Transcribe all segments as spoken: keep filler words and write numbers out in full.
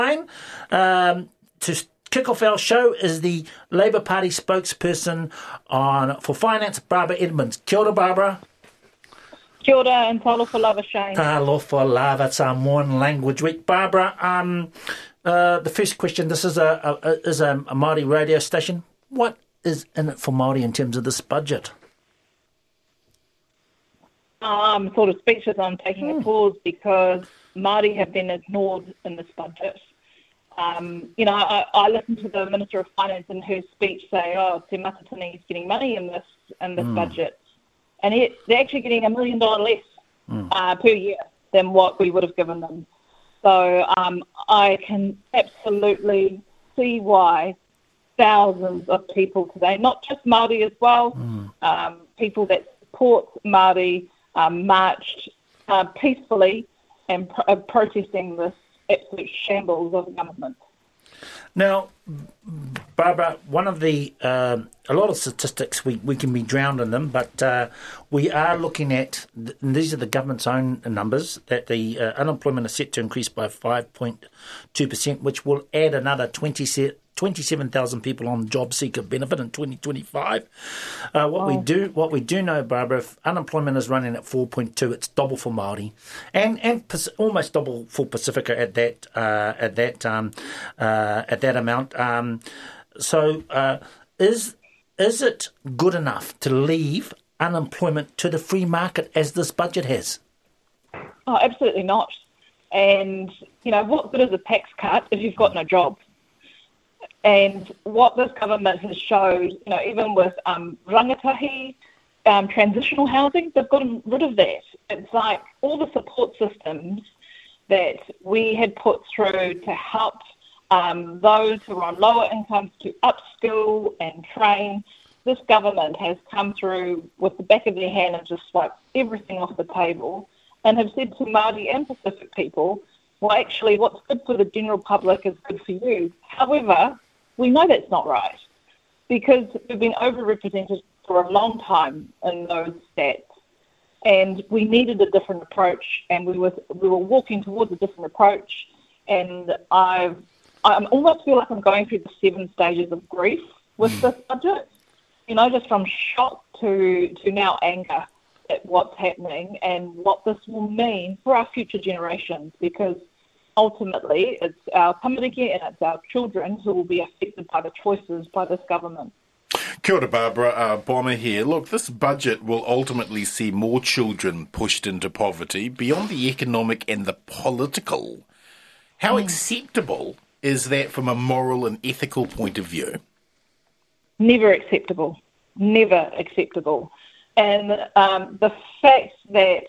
Um, to kick off our show is the Labour Party spokesperson on for finance, Barbara Edmonds. Kia ora, Barbara. Kia ora and talofa lava, Shane. Talofa lava, Samoan Language Week. Barbara, um, uh, the first question, this is a, a, is a, a Māori radio station. What is in it for Māori in terms of this budget? I'm sort of speechless. I'm taking mm. a pause because Māori have been ignored in this budget. Um, you know, I, I listened to the Minister of Finance in her speech say, oh, Te Matatini is getting money in this in this mm. budget. And it, they're actually getting a million dollars less mm. uh, per year than what we would have given them. So um, I can absolutely see why thousands of people today, not just Māori as well, mm. um, people that support Māori um, marched uh, peacefully and pro- uh, protesting this absolute shambles of government. Now, Barbara, one of the, um, a lot of statistics, we, we can be drowned in them, but uh, we are looking at, and these are the government's own numbers, that the uh, unemployment is set to increase by five point two percent, which will add another twenty-seven thousand people on job seeker benefit in twenty twenty-five. Uh, what oh. we do, what we do know, Barbara, if unemployment is running at four point two, it's double for Māori, and and almost double for Pacifica at that uh, at that um, uh, at that amount. Um, so, uh, is is it good enough to leave unemployment to the free market as this budget has? Oh, absolutely not. And you know, what good is a tax cut if you've got no job? And what this government has showed, you know, even with um, rangatahi, um, transitional housing, they've gotten rid of that. It's like all the support systems that we had put through to help um, those who are on lower incomes to upskill and train. This government has come through with the back of their hand and just swiped everything off the table and have said to Māori and Pacific people, well, actually, what's good for the general public is good for you. However, we know that's not right because we've been overrepresented for a long time in those stats, and we needed a different approach, and we were we were walking towards a different approach. And I I almost feel like I'm going through the seven stages of grief with this budget. You know, just from shock to to now anger at what's happening and what this will mean for our future generations, because ultimately, it's our tamariki and it's our children who will be affected by the choices by this government. Kia ora, Barbara. Uh, Bomber here. Look, this budget will ultimately see more children pushed into poverty beyond the economic and the political. How mm. acceptable is that from a moral and ethical point of view? Never acceptable. Never acceptable. And um, the fact that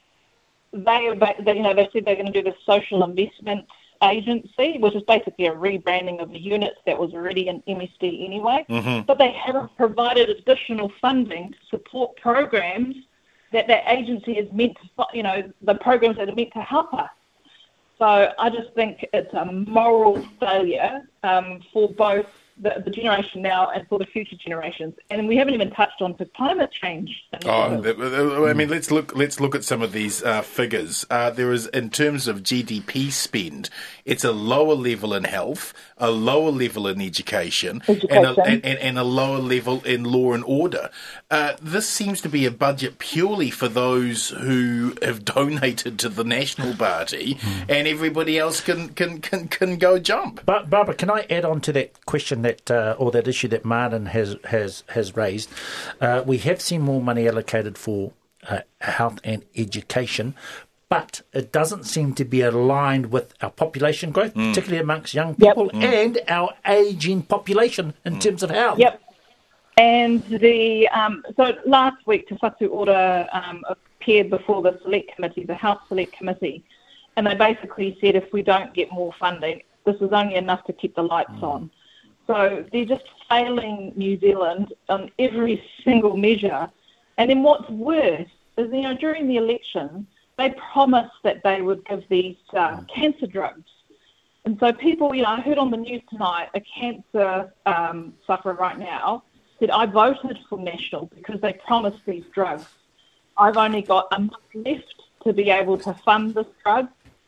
They, you know, they said they're going to do the Social Investment Agency, which is basically a rebranding of the units that was already in M S D anyway. Mm-hmm. But they haven't provided additional funding to support programs that that agency is meant to, you know, the programs that are meant to help us. So I just think it's a moral failure um, for both the, the generation now and for the future generations. And we haven't even touched on the climate change. Oh, I mean, let's look. Let's look at some of these uh, figures. Uh, there is, in terms of G D P spend, it's a lower level in health, a lower level in education, education. And, a, and, and a lower level in law and order. Uh, this seems to be a budget purely for those who have donated to the National Party, mm. and everybody else can can, can, can go jump. But Barbara, can I add on to that question that uh, or that issue that Martin has has has raised? Uh, we have seen more money allocated for uh, health and education, but it doesn't seem to be aligned with our population growth, mm. particularly amongst young people, yep. and our ageing population in mm. terms of health. Yep. And the um, so last week, Te Whatu Ora um, appeared before the Select Committee, the Health Select Committee, and they basically said if we don't get more funding, this is only enough to keep the lights mm. on. So they're just failing New Zealand on every single measure. And then what's worse is, you know, during the election, they promised that they would give these uh, cancer drugs. And so people, you know, I heard on the news tonight, a cancer um, sufferer right now said, I voted for National because they promised these drugs. I've only got a month left to be able to fund this drug.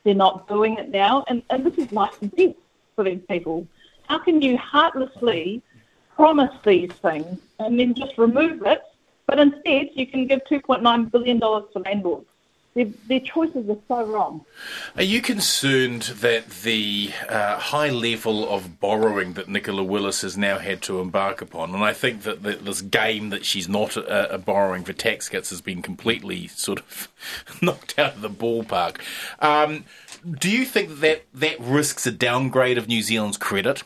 They're not doing it now, and, and this is life and death for these people. How can you heartlessly promise these things and then just remove it, but instead you can give two point nine billion dollars to landlords? Their, their choices are so wrong. Are you concerned that the uh, high level of borrowing that Nicola Willis has now had to embark upon, and I think that the, this game that she's not uh, borrowing for tax cuts has been completely sort of knocked out of the ballpark, um, do you think that that risks a downgrade of New Zealand's credit?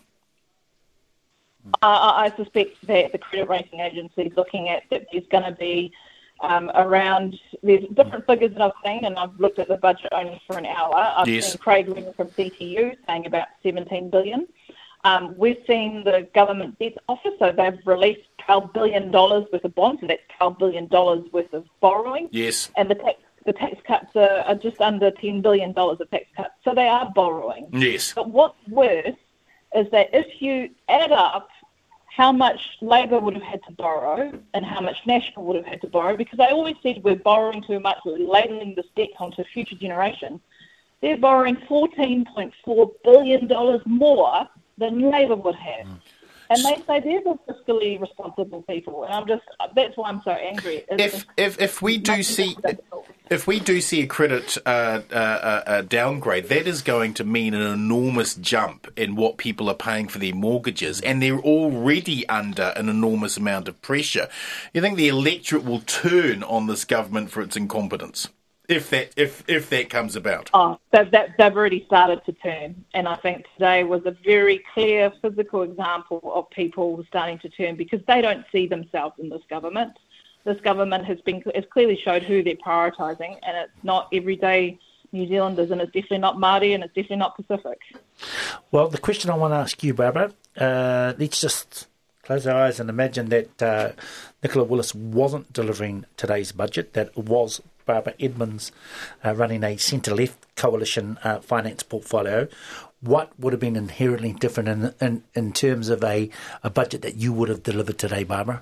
Uh, I suspect that the credit rating agency is looking at that there's going to be um, around, there's different figures that I've seen, and I've looked at the budget only for an hour. I've yes. seen Craig Ring from C T U saying about seventeen billion dollars. Um, we've seen the government debt office, so they've released twelve billion dollars worth of bonds, so that's twelve billion dollars worth of borrowing. Yes. And the tax the tax cuts are, are just under ten billion dollars of tax cuts, so they are borrowing. Yes. But what's worse is that if you add up how much Labor would have had to borrow and how much National would have had to borrow, because they always said we're borrowing too much, we're ladling this debt onto future generations. They're borrowing fourteen point four billion dollars more than Labor would have. Mm. And they say they're the fiscally responsible people, and I'm just, that's why I'm so angry. It's if if if we do see if we do see a credit uh, uh, uh, downgrade, that is going to mean an enormous jump in what people are paying for their mortgages, and they're already under an enormous amount of pressure. You think the electorate will turn on this government for its incompetence? If that if if that comes about. Oh, they've, they've already started to turn, and I think today was a very clear physical example of people starting to turn because they don't see themselves in this government. This government has been has clearly showed who they're prioritising, and it's not everyday New Zealanders, and it's definitely not Māori, and it's definitely not Pacific. Well, the question I want to ask you, Barbara, uh, let's just close our eyes and imagine that uh, Nicola Willis wasn't delivering today's budget, that it was Barbara Edmonds uh, running a centre-left coalition uh, finance portfolio. What would have been inherently different in in, in terms of a, a budget that you would have delivered today, Barbara?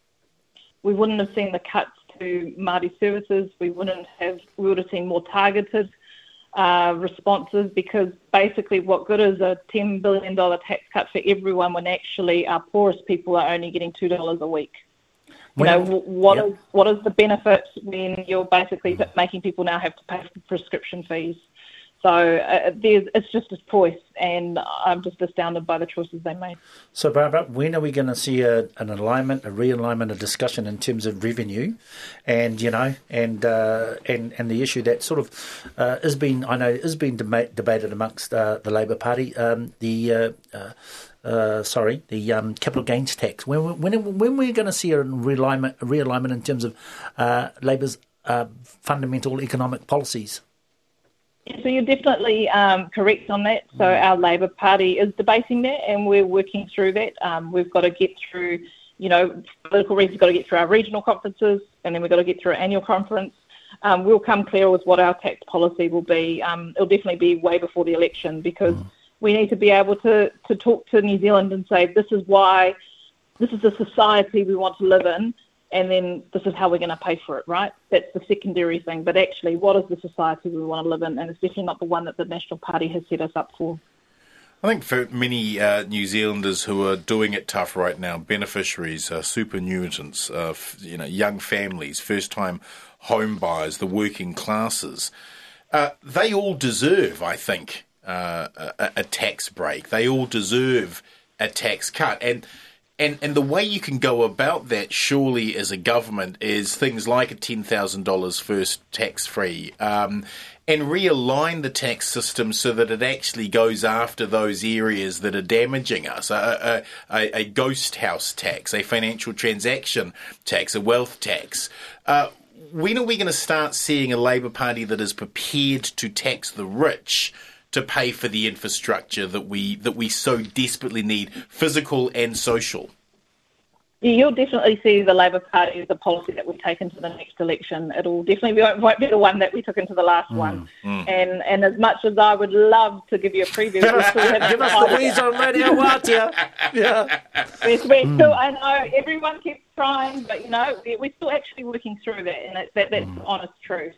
We wouldn't have seen the cuts to Māori services. We wouldn't have. We would have seen more targeted uh, responses, because basically, what good is a ten billion dollars tax cut for everyone when actually our poorest people are only getting two dollars a week? You know, what yep. is what is the benefit when you're basically making people now have to pay for prescription fees? So uh, there's, it's just a choice, and I'm just astounded by the choices they made. So, Barbara, when are we going to see a, an alignment, a realignment, a discussion in terms of revenue, and you know, and uh, and and the issue that sort of uh, is being, I know, is being deba- debated amongst uh, the Labor Party, um, the. Uh, uh, Uh, sorry, the um, capital gains tax. When when when we're going to see a realignment, a realignment in terms of uh, Labor's uh, fundamental economic policies? So you're definitely um, correct on that. So our Labor Party is debating that, and we're working through that. Um, we've got to get through, you know, political reasons. We've got to get through our regional conferences, and then we've got to get through our annual conference. Um, we'll come clear with what our tax policy will be. Um, it'll definitely be way before the election, because mm. we need to be able to, to talk to New Zealand and say, this is why, this is the society we want to live in, and then this is how we're going to pay for it, right? That's the secondary thing. But actually, what is the society we want to live in? And it's definitely not the one that the National Party has set us up for. I think for many uh, New Zealanders who are doing it tough right now, beneficiaries, uh, superannuitants, uh, f- you know, young families, first-time home buyers, the working classes, uh, they all deserve, I think, Uh, a, a tax break. They all deserve a tax cut. And, and and the way you can go about that, surely, as a government, is things like a ten thousand dollars first tax-free, um, and realign the tax system so that it actually goes after those areas that are damaging us. A, a, a ghost house tax, a financial transaction tax, a wealth tax. Uh, when are we going to start seeing a Labor Party that is prepared to tax the rich to pay for the infrastructure that we that we so desperately need, physical and social? You'll definitely see the Labor Party as a policy that we take into the next election. It'll definitely be, won't be the one that we took into the last mm, one. Mm. And and as much as I would love to give you a preview, we still haven't give us the wheeze on radio, won't you? Yeah. Yes, we're mm. still, I know everyone keeps trying, but you know, we're still actually working through that, and that, that, that's mm. the honest truth.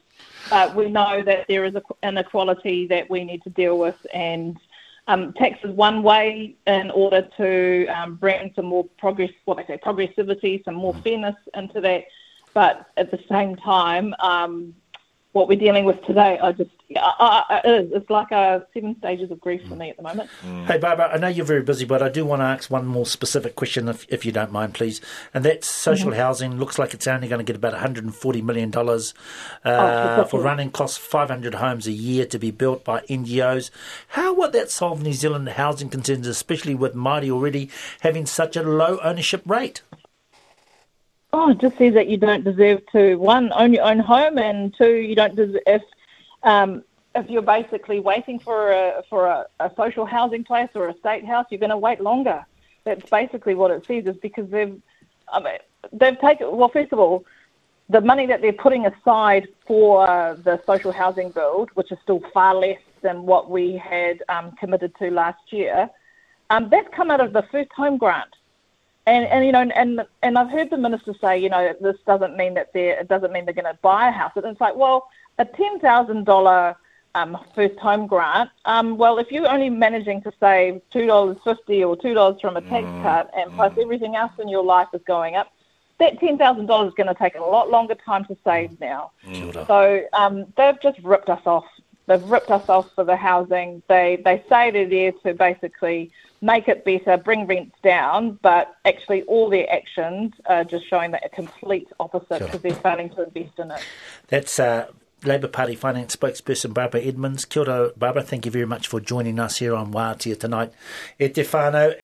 But we know that there is an inequality that we need to deal with, and um, tax is one way in order to um, bring some more progress, what they say, progressivity, some more fairness into that. But at the same time, um, what we're dealing with today, I just, I, I, it is. It's like a seven stages of grief for me at the moment. Mm. Hey, Barbara, I know you're very busy, but I do want to ask one more specific question, if, if you don't mind, please. And that's social mm-hmm. housing. Looks like it's only going to get about one hundred forty million dollars uh, oh, for running costs, five hundred homes a year to be built by N G Os. How would that solve New Zealand housing concerns, especially with Māori already having such a low ownership rate? Oh, it just says that you don't deserve to, one, own your own home, and two, you don't deserve, if um, if you're basically waiting for a for a, a social housing place or a state house, you're going to wait longer. That's basically what it says, is because they've I mean, they've taken, well, first of all, the money that they're putting aside for uh, the social housing build, which is still far less than what we had um, committed to last year, um, that's come out of the First Home Grant. And, and you know, and and I've heard the minister say, you know, this doesn't mean that they're it doesn't mean they're going to buy a house. And it's like, well, a ten thousand dollar um, first home grant. Um, well, if you're only managing to save two dollars fifty or two dollars from a tax mm, cut, and mm. plus everything else in your life is going up, that ten thousand dollars is going to take a lot longer time to save now. Mm. So um, they've just ripped us off. They've ripped us off for the housing. They they say they're there to basically make it better, bring rents down, but actually all their actions are just showing that a complete opposite, because sure. they're failing to invest in it. That's uh, Labour Party Finance spokesperson Barbara Edmonds. Kia ora, Barbara. Thank you very much for joining us here on Wātea tonight. E te whānau.